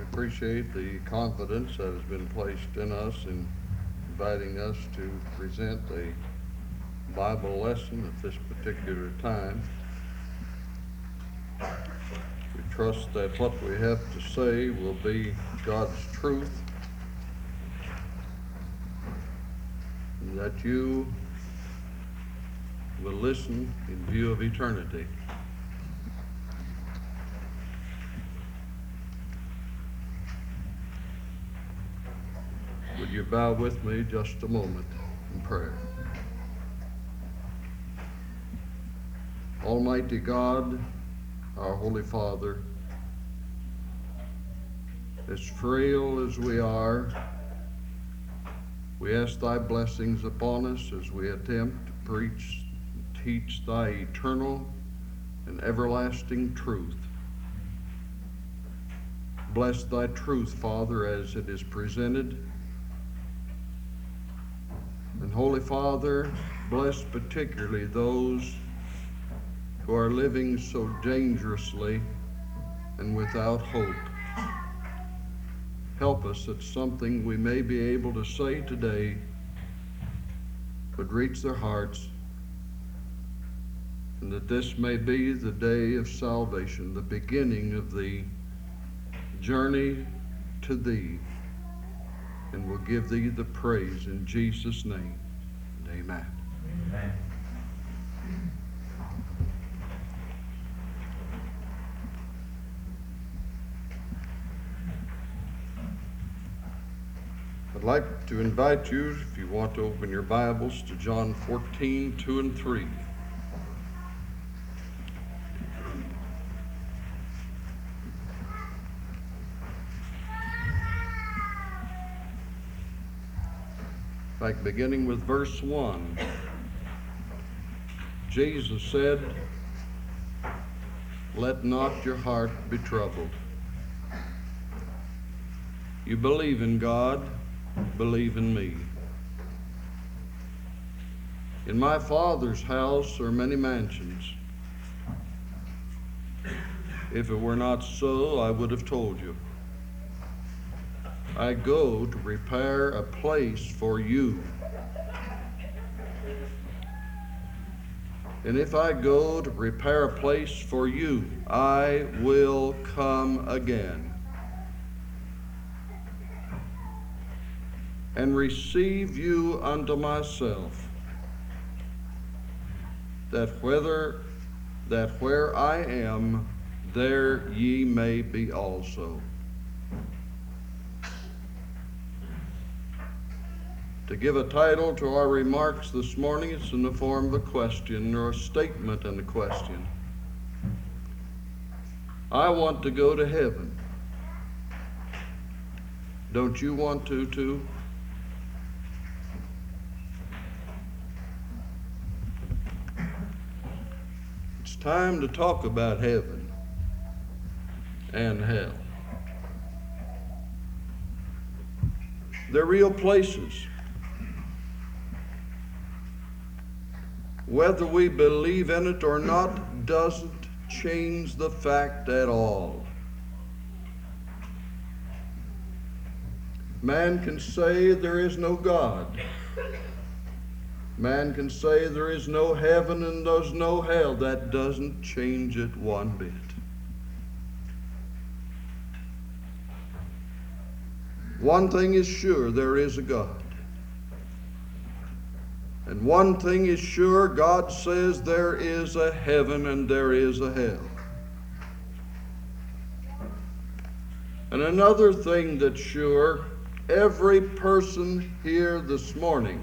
appreciate the confidence that has been placed in us in inviting us to present a Bible lesson at this particular time. We trust that what we have to say will be God's truth, and that you will listen in view of eternity. Would you bow with me just a moment in prayer? Almighty God, our Holy Father, as frail as we are, we ask thy blessings upon us as we attempt to preach and teach thy eternal and everlasting truth. Bless thy truth, Father, as it is presented. And Holy Father, bless particularly those who are living so dangerously and without hope. Help us that something we may be able to say today would reach their hearts, and that this may be the day of salvation, the beginning of the journey to thee. And we'll give thee the praise in Jesus' name. And amen. Amen. I'd like to invite you, if you want to open your Bibles, to John 14, 2 and 3. In fact, beginning with verse 1, Jesus said, "Let not your heart be troubled. You believe in God, believe in me. In my Father's house are many mansions. If it were not so, I would have told you. I go to prepare a place for you. And if I go to prepare a place for you, I will come again and receive you unto myself, that where I am, there ye may be also." To give a title to our remarks this morning, it's in the form of a question or a statement and a question. I want to go to heaven. Don't you want to too? It's time to talk about heaven and hell. They're real places. Whether we believe in it or not doesn't change the fact at all. Man can say there is no God. Man can say there is no heaven and there's no hell. That doesn't change it one bit. One thing is sure, there is a God. And one thing is sure, God says there is a heaven and there is a hell. And another thing that's sure, every person here this morning,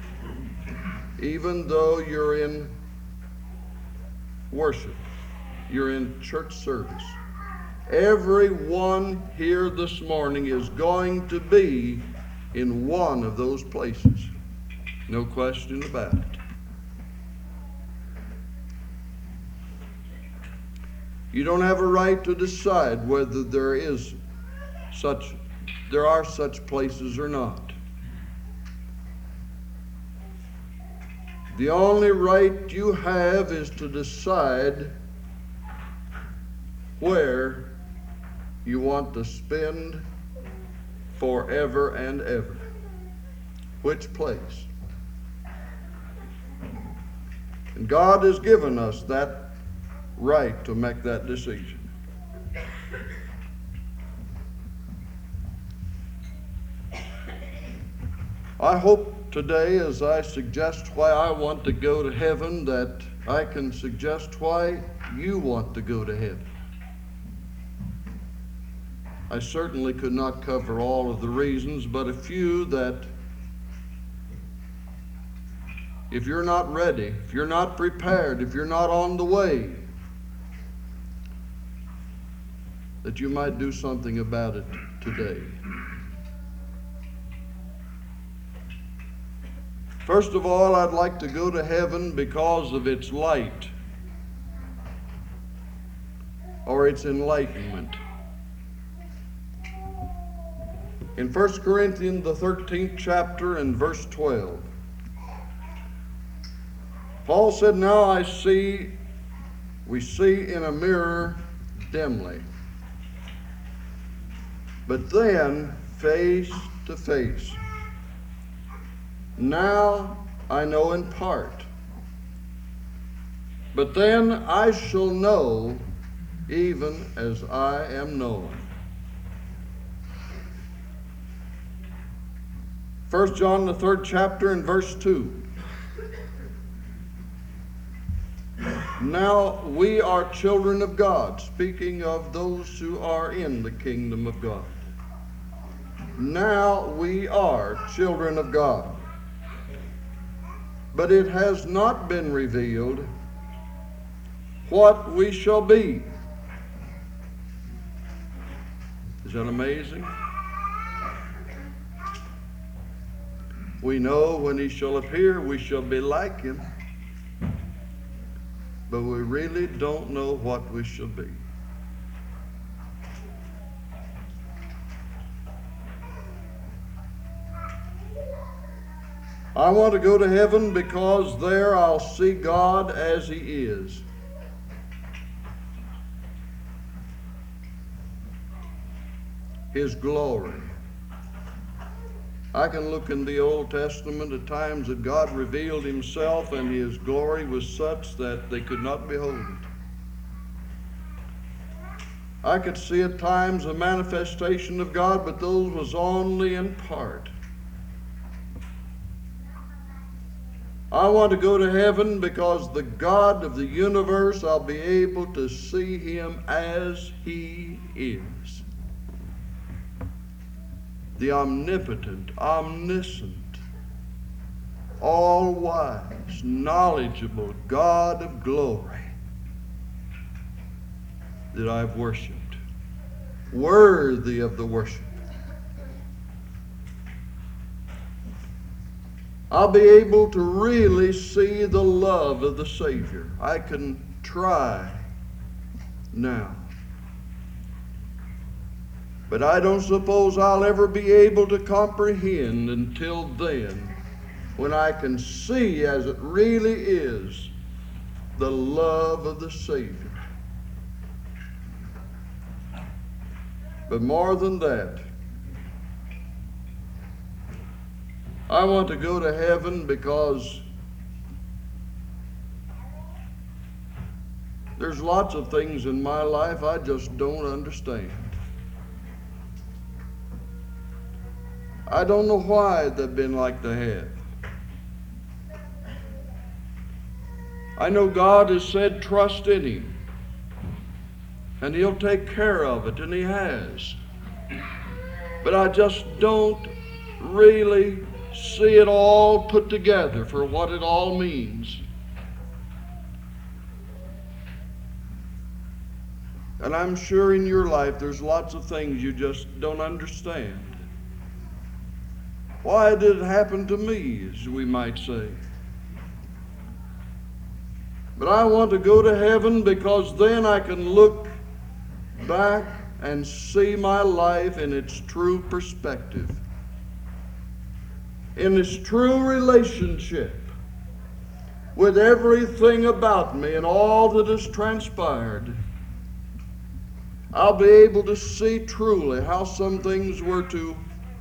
even though you're in worship, you're in church service, everyone here this morning is going to be in one of those places. No question about it. You don't have a right to decide whether there are such places or not. The only right you have is to decide where you want to spend forever and ever? Which place? And God has given us that right to make that decision. I hope today, as I suggest why I want to go to heaven, that I can suggest why you want to go to heaven. I certainly could not cover all of the reasons, but a few that if you're not ready, if you're not prepared, if you're not on the way, that you might do something about it today. First of all, I'd like to go to heaven because of its light or its enlightenment. In 1 Corinthians, the 13th chapter and verse 12, Paul said, "Now we see in a mirror dimly, but then face to face. Now I know in part, but then I shall know even as I am known." 1 John, the 3rd chapter and verse 2. "Now we are children of God," speaking of those who are in the kingdom of God. Now we are children of God. But it has not been revealed what we shall be. Is that amazing? We know when he shall appear, we shall be like him. But we really don't know what we shall be. I want to go to heaven because there I'll see God as he is. His glory. I can look in the Old Testament at times that God revealed himself and his glory was such that they could not behold it. I could see at times a manifestation of God, but those was only in part. I want to go to heaven because the God of the universe, I'll be able to see him as he is. The omnipotent, omniscient, all-wise, knowledgeable God of glory that I've worshiped, worthy of the worship. I'll be able to really see the love of the Savior. I can try now. But I don't suppose I'll ever be able to comprehend until then, when I can see as it really is the love of the Savior. But more than that, I want to go to heaven because there's lots of things in my life I just don't understand. I don't know why they've been like they have. I know God has said trust in him, and he'll take care of it, and he has. But I just don't really see it all put together for what it all means. And I'm sure in your life there's lots of things you just don't understand. Why did it happen to me, as we might say? But I want to go to heaven because then I can look back and see my life in its true perspective, in its true relationship with everything about me and all that has transpired. I'll be able to see truly how some things were to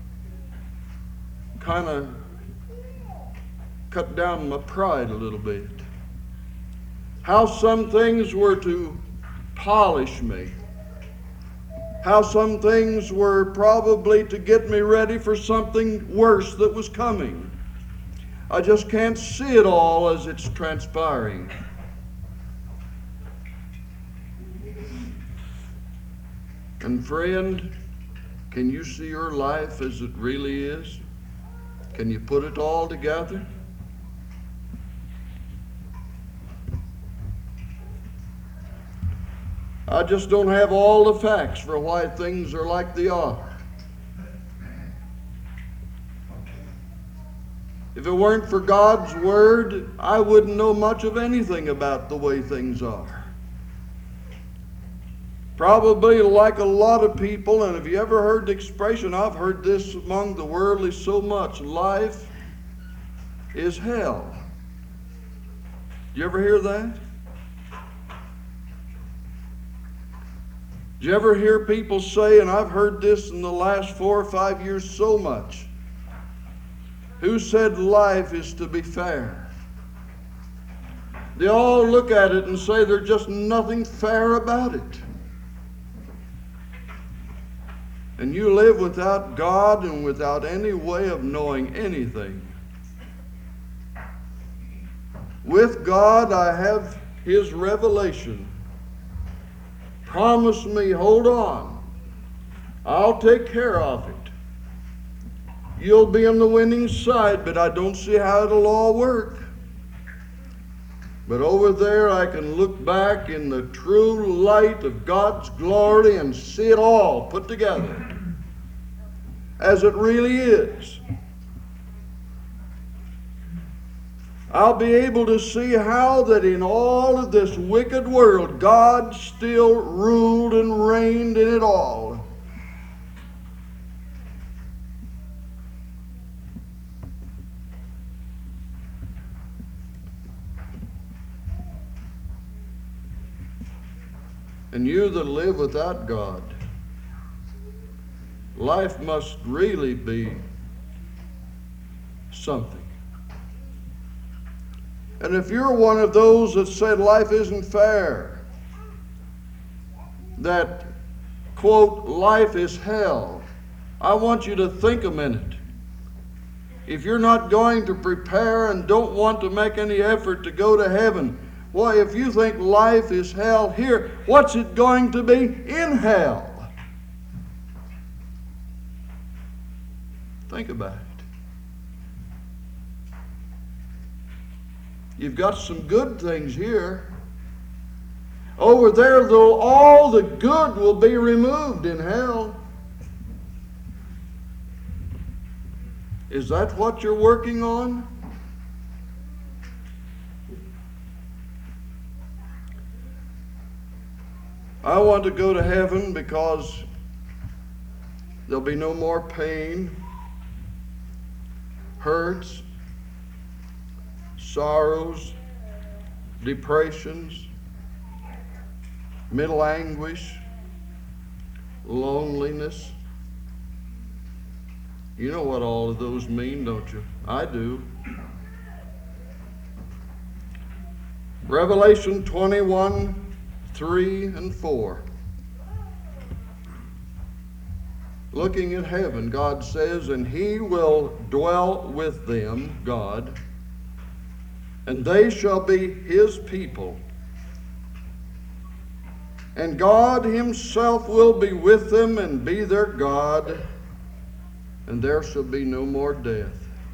kind of cut down my pride a little bit. How some things were to polish me. How some things were probably to get me ready for something worse that was coming. I just can't see it all as it's transpiring. And friend, can you see your life as it really is? Can you put it all together? I just don't have all the facts for why things are like they are. If it weren't for God's Word, I wouldn't know much of anything about the way things are. Probably like a lot of people, and have you ever heard the expression, I've heard this among the worldly so much, life is hell. Did you ever hear that? Did you ever hear people say, and I've heard this in the last 4 or 5 years so much, who said life is to be fair? They all look at it and say there's just nothing fair about it. And you live without God and without any way of knowing anything. With God, I have His revelation. Promise me, hold on. I'll take care of it. You'll be on the winning side, but I don't see how it'll all work. But over there I can look back in the true light of God's glory and see it all put together as it really is. I'll be able to see how that in all of this wicked world, God still ruled and reigned in it all. And you that live without God, life must really be something. And if you're one of those that said life isn't fair, that, quote, life is hell, I want you to think a minute. If you're not going to prepare and don't want to make any effort to go to heaven, why, if you think life is hell here, what's it going to be in hell? Think about it. You've got some good things here. Over there, though, all the good will be removed in hell. Is that what you're working on? I want to go to heaven because there'll be no more pain, hurts, sorrows, depressions, mental anguish, loneliness. You know what all of those mean, don't you? I do. Revelation 21:3-4. Looking at heaven, God says, and He will dwell with them, God, and they shall be His people. And God Himself will be with them and be their God, and there shall be no more death.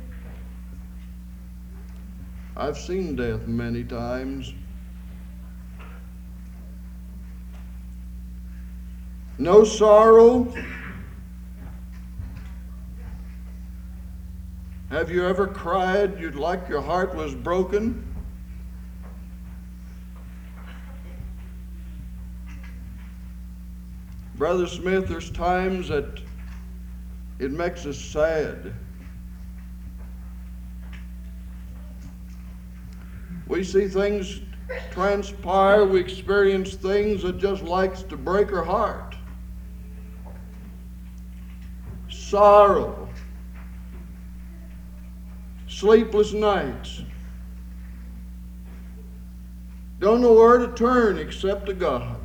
I've seen death many times. No sorrow. Have you ever cried you'd like your heart was broken? Brother Smith, there's times that it makes us sad. We see things transpire, we experience things that just likes to break our heart. Sorrow, sleepless nights. Don't know where to turn except to God.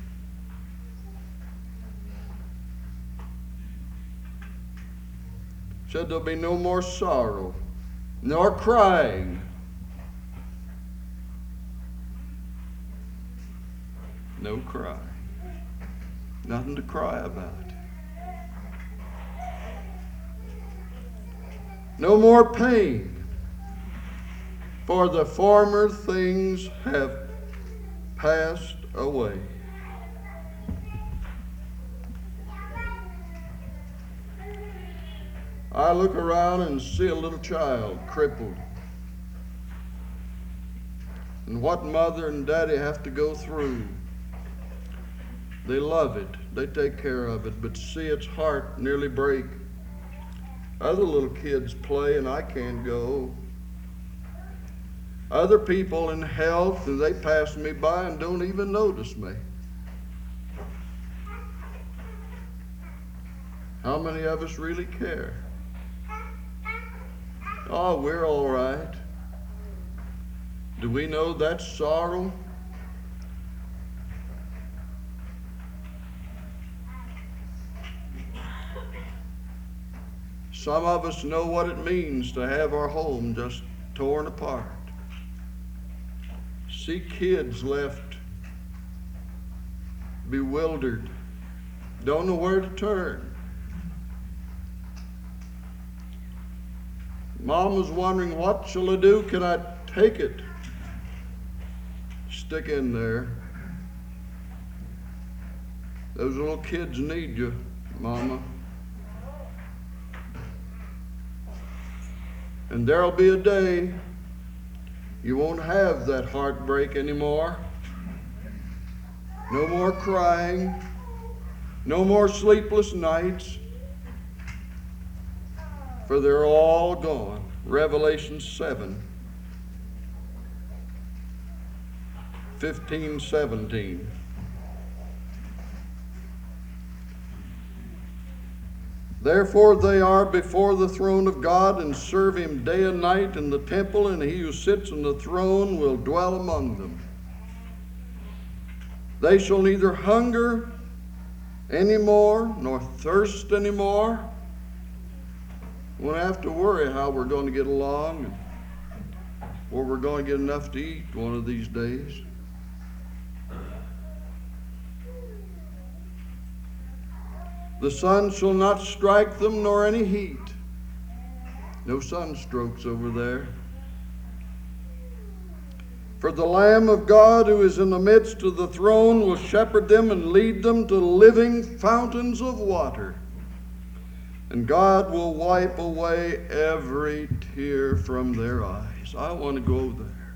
Said there'll be no more sorrow, nor crying. No cry. Nothing to cry about. No more pain, for the former things have passed away. I look around and see a little child crippled. And what mother and daddy have to go through. They love it. They take care of it, but see its heart nearly break. Other little kids play and I can't go. Other people in health, and they pass me by and don't even notice me. How many of us really care? Oh, we're all right. Do we know that's sorrow? Some of us know what it means to have our home just torn apart. See kids left bewildered, don't know where to turn. Mom was wondering, what shall I do? Can I take it? Stick in there. Those little kids need you, Mama. And there'll be a day you won't have that heartbreak anymore. No more crying. No more sleepless nights. For they're all gone. Revelation 7, 15, 17. Therefore they are before the throne of God and serve him day and night in the temple, and he who sits on the throne will dwell among them. They shall neither hunger any more nor thirst any more. We won't have to worry how we're going to get along and where we're going to get enough to eat one of these days. The sun shall not strike them, nor any heat. No sunstrokes over there. For the Lamb of God who is in the midst of the throne will shepherd them and lead them to living fountains of water. And God will wipe away every tear from their eyes. I want to go there.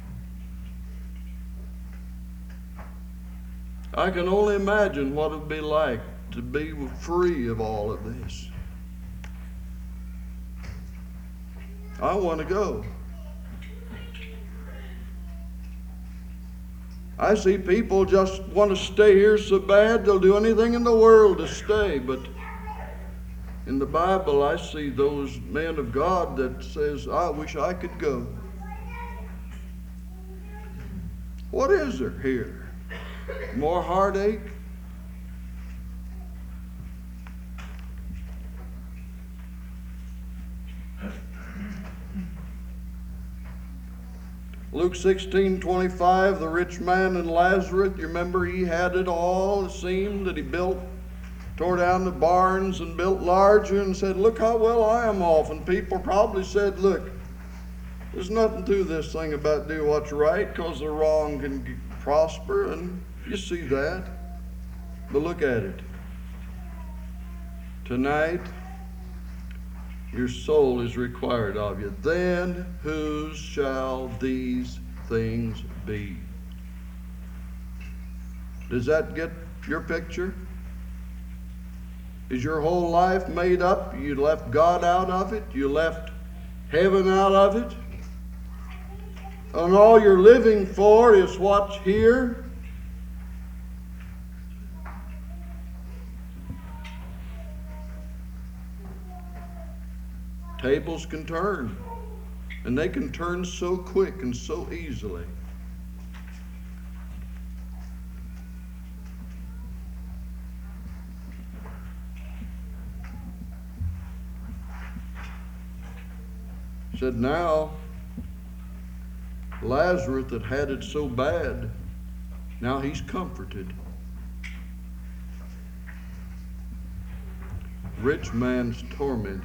I can only imagine what it would be like to be free of all of this. I want to go. I see people just want to stay here so bad they'll do anything in the world to stay, but in the Bible, I see those men of God that says, I wish I could go. What is there here? More heartache? Luke 16:25, the rich man and Lazarus, you remember he had it all. It seemed that he tore down the barns and built larger and said, look how well I am off. And people probably said, look, there's nothing to this thing about do what's right, because the wrong can prosper, and you see that. But look at it. Tonight, your soul is required of you. Then whose shall these things be? Does that get your picture? Is your whole life made up? You left God out of it? You left heaven out of it? and all you're living for is what's here, tables can turn. And they can turn so quick and so easily. Said now, Lazarus that had it so bad, now he's comforted. Rich man's tormented.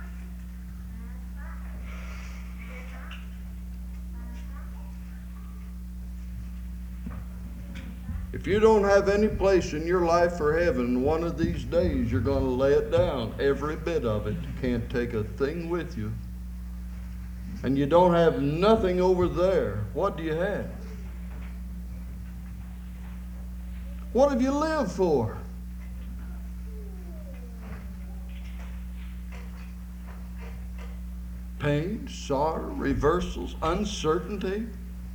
If you don't have any place in your life for heaven, one of these days you're going to lay it down, every bit of it. You can't take a thing with you. And you don't have nothing over there. What do you have? What have you lived for? Pain, sorrow, reversals, uncertainty.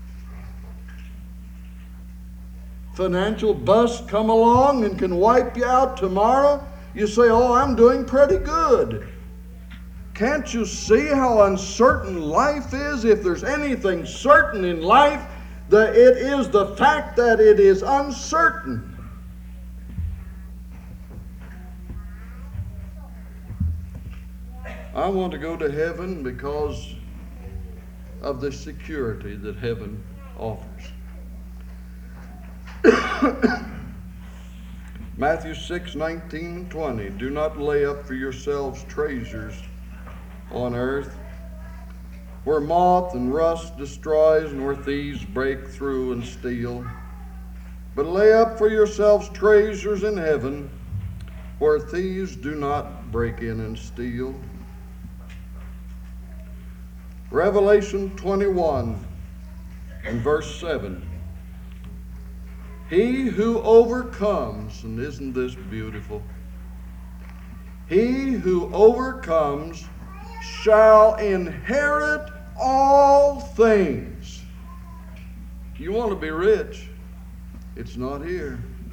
Financial bust come along and can wipe you out tomorrow. You say, oh, I'm doing pretty good. Can't you see how uncertain life is? If there's anything certain in life, that it is the fact that it is uncertain. I want to go to heaven because of the security that heaven offers. Matthew 6:19-20. Do not lay up for yourselves treasures on earth, where moth and rust destroys, nor thieves break through and steal. But lay up for yourselves treasures in heaven, where thieves do not break in and steal. Revelation 21 and verse 7. He who overcomes, and isn't this beautiful? He who overcomes shall inherit all things. You want to be rich? It's not here.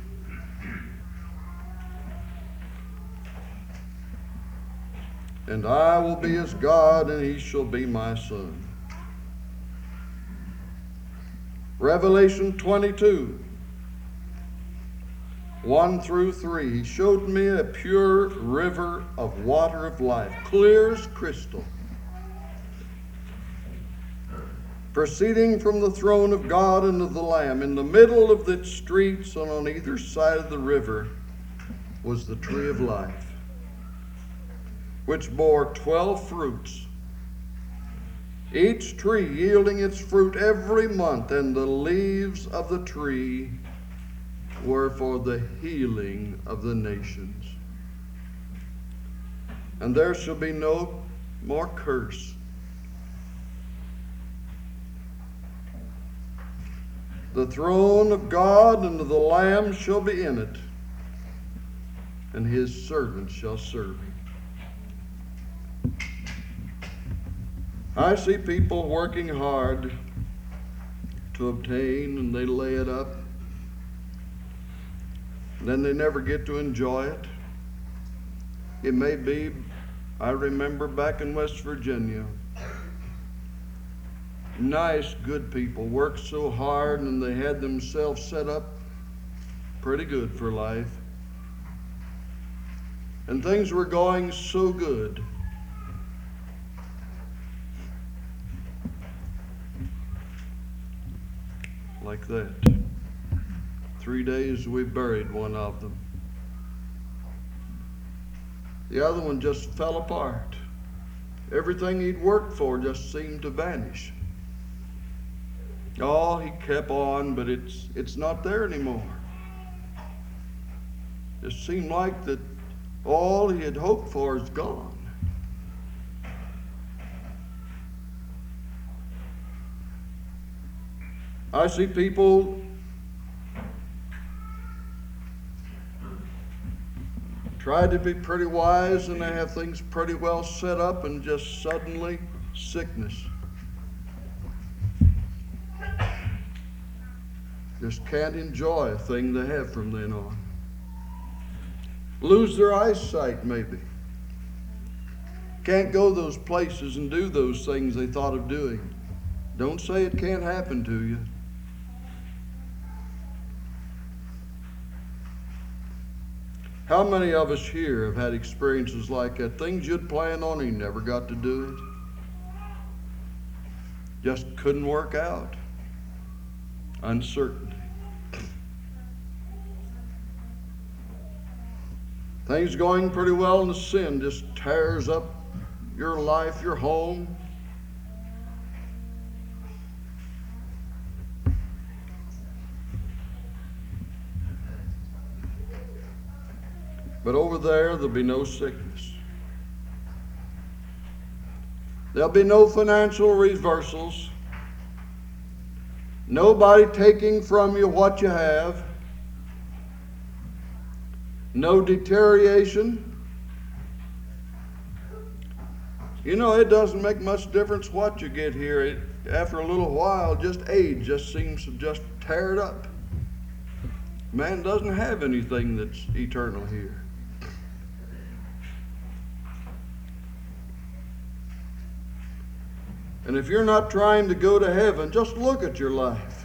And I will be his God, and he shall be my son. Revelation 22, 1-3. He showed me a pure river of water of life, clear as crystal, proceeding from the throne of God and of the Lamb. In the middle of the streets and on either side of the river was the tree of life, which bore 12 fruits, each tree yielding its fruit every month, and the leaves of the tree were for the healing of the nations. And there shall be no more curse. The throne of God and of the Lamb shall be in it, and his servants shall serve him. I see people working hard to obtain, and they lay it up. Then they never get to enjoy it. It may be, I remember back in West Virginia, nice, good people worked so hard and they had themselves set up pretty good for life. And things were going so good. Like that. 3 days we buried one of them. The other one just fell apart. Everything he'd worked for just seemed to vanish. Oh, he kept on, but it's not there anymore. It seemed like that all he had hoped for is gone. I see people try to be pretty wise and they have things pretty well set up, and just suddenly sickness. Just can't enjoy a thing they have from then on. Lose their eyesight, maybe. Can't go those places and do those things they thought of doing. Don't say it can't happen to you. How many of us here have had experiences like that? Things you'd planned on and you never got to do it. Just couldn't work out. Uncertainty. Things going pretty well and the sin just tears up your life, your home. But over there'll be no sickness. There'll be no financial reversals. Nobody taking from you what you have. No deterioration. You know, it doesn't make much difference what you get here. After a little while, just age just seems to just tear it up. Man doesn't have anything that's eternal here. And if you're not trying to go to heaven, just look at your life.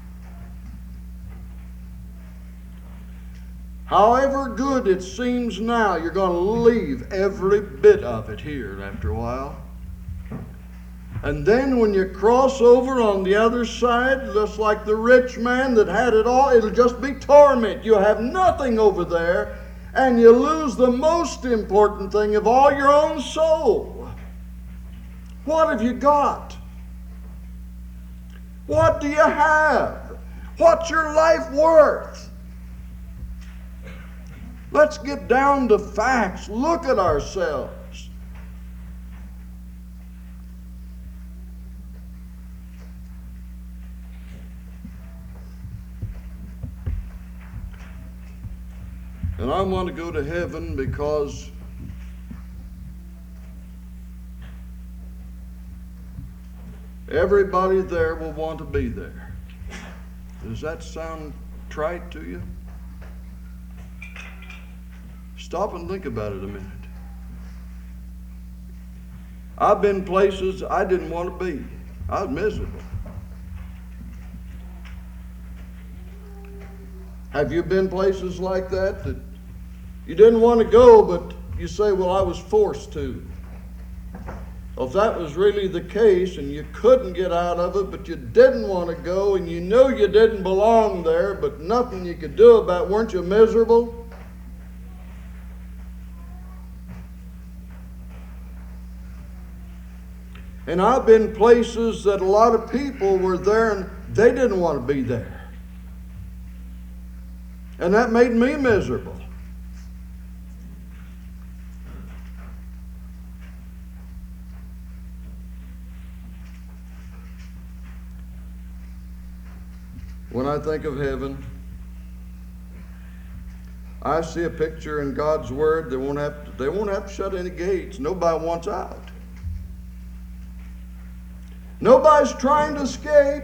However good it seems now, you're going to leave every bit of it here after a while. And then when you cross over on the other side, just like the rich man that had it all, it'll just be torment. You'll have nothing over there, and you lose the most important thing of all, your own soul. What have you got? What do you have? What's your life worth? Let's get down to facts. Look at ourselves. And I want to go to heaven because everybody there will want to be there. Does that sound trite to you? Stop and think about it a minute. I've been places I didn't want to be. I was miserable. Have you been places like that you didn't want to go, but you say, well, I was forced to? Well, if that was really the case and you couldn't get out of it, but you didn't want to go and you knew you didn't belong there, but nothing you could do about it, weren't you miserable? And I've been places that a lot of people were there and they didn't want to be there. And that made me miserable. When I think of heaven, I see a picture in God's Word. They won't have to shut any gates. Nobody wants out. Nobody's trying to escape.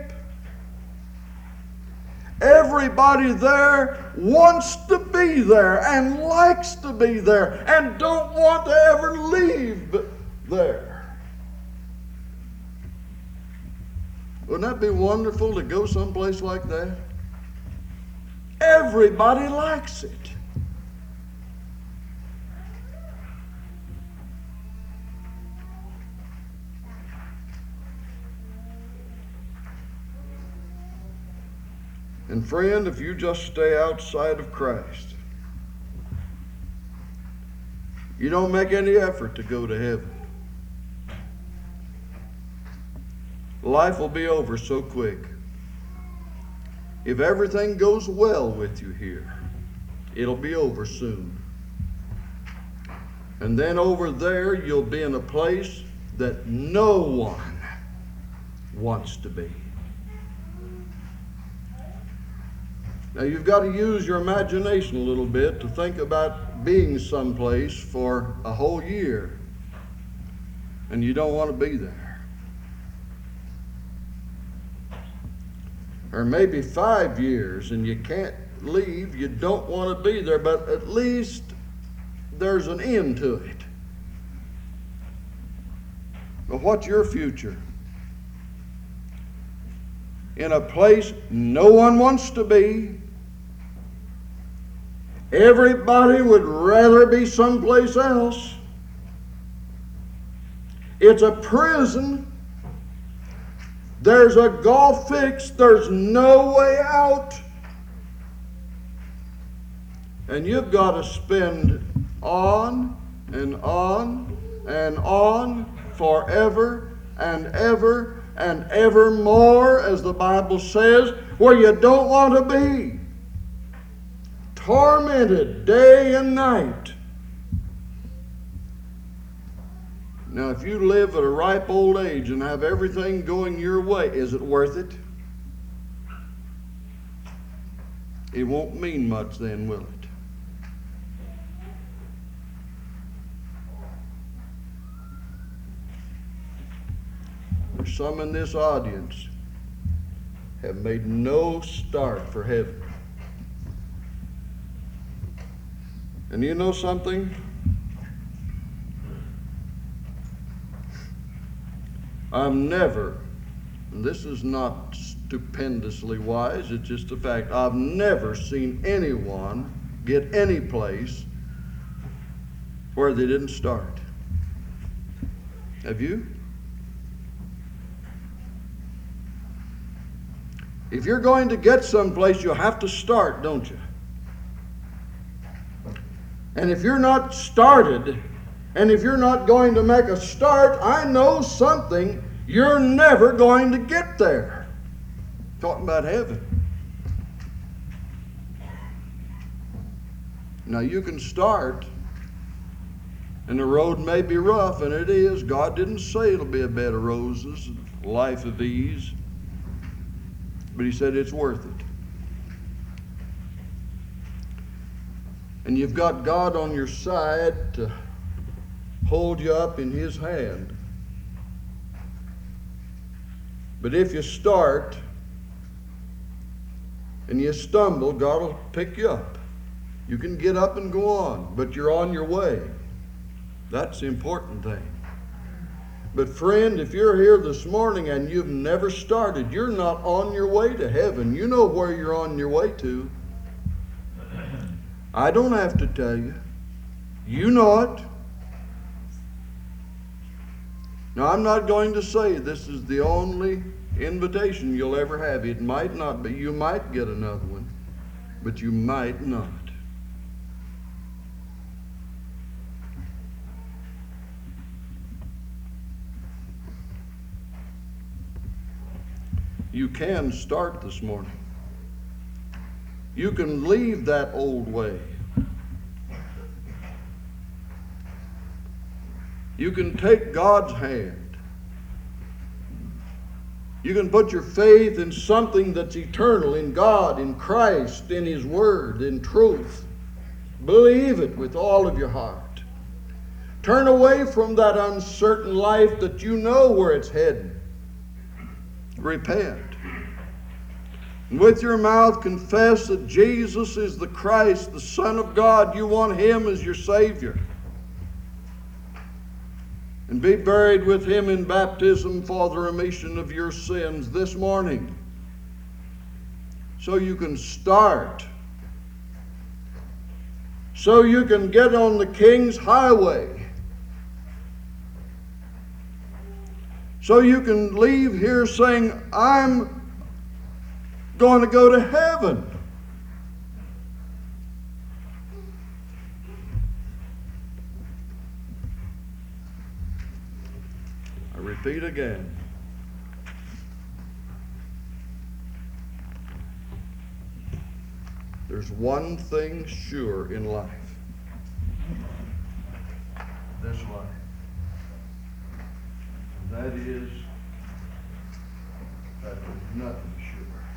Everybody there wants to be there and likes to be there and don't want to ever leave there. Wouldn't that be wonderful to go someplace like that? Everybody likes it. And friend, if you just stay outside of Christ, you don't make any effort to go to heaven, life will be over so quick. If everything goes well with you here, it'll be over soon. And then over there, you'll be in a place that no one wants to be. Now you've got to use your imagination a little bit to think about being someplace for a whole year, and you don't want to be there. or maybe 5 years, and you can't leave, you don't want to be there, but at least there's an end to it. But what's your future? In a place no one wants to be. Everybody would rather be someplace else. It's a prison. There's a gulf fix. There's no way out. And you've got to spend on and on and on forever and ever and evermore, as the Bible says, where you don't want to be. Tormented day and night. Now, if you live at a ripe old age and have everything going your way, is it worth it? It won't mean much then, will it? There's some in this audience have made no start for heaven. And you know something? I've never, and this is not stupendously wise, it's just a fact, I've never seen anyone get any place where they didn't start. Have you? If you're going to get someplace, you'll have to start, don't you? And if you're not started, and if you're not going to make a start, I know something, you're never going to get there. Talking about heaven. Now you can start, and the road may be rough, and it is. God didn't say it'll be a bed of roses, a life of ease. But He said it's worth it. And you've got God on your side to hold you up in His hand. But if you start and you stumble, God will pick you up. You can get up and go on, but you're on your way. That's the important thing. But friend, if you're here this morning and you've never started, you're not on your way to heaven. You know where you're on your way to. I don't have to tell you. You know it. Now, I'm not going to say this is the only invitation you'll ever have. It might not be. You might get another one, but you might not. You can start this morning. You can leave that old way. You can take God's hand. You can put your faith in something that's eternal, in God, in Christ, in His Word, in truth. Believe it with all of your heart. Turn away from that uncertain life that you know where it's heading. Repent. And with your mouth confess that Jesus is the Christ, the Son of God. You want Him as your Savior. And be buried with Him in baptism for the remission of your sins this morning. So you can start. So you can get on the King's highway. So you can leave here saying, I'm going to go to heaven. I repeat again. There's one thing sure in life. This life. And that is that there's nothing sure.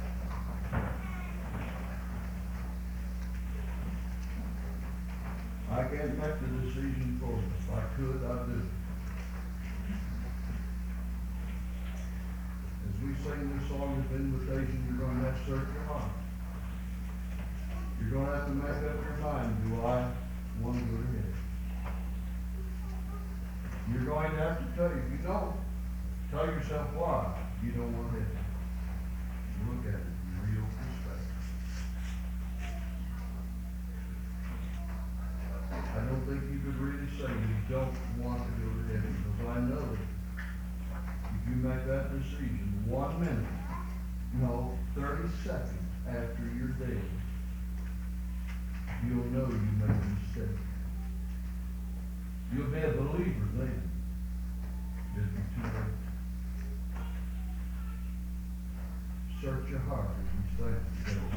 I can't make the decision for us. If I could, I'd do it. As we sing this song. strongest invitation, you're gonna have to search your heart. You're gonna have to make up your mind, do I want to go to heaven? You're going to have to tell you, if you don't, tell yourself why you don't want heaven. Look at it in real perspective. I don't think you could really say you don't want to go to heaven, because I know if you make that decision 1 minute, no, 30 seconds after you're dead, you'll know you made a mistake. You'll be a believer then. It'll be too late. Search your heart as we stand together.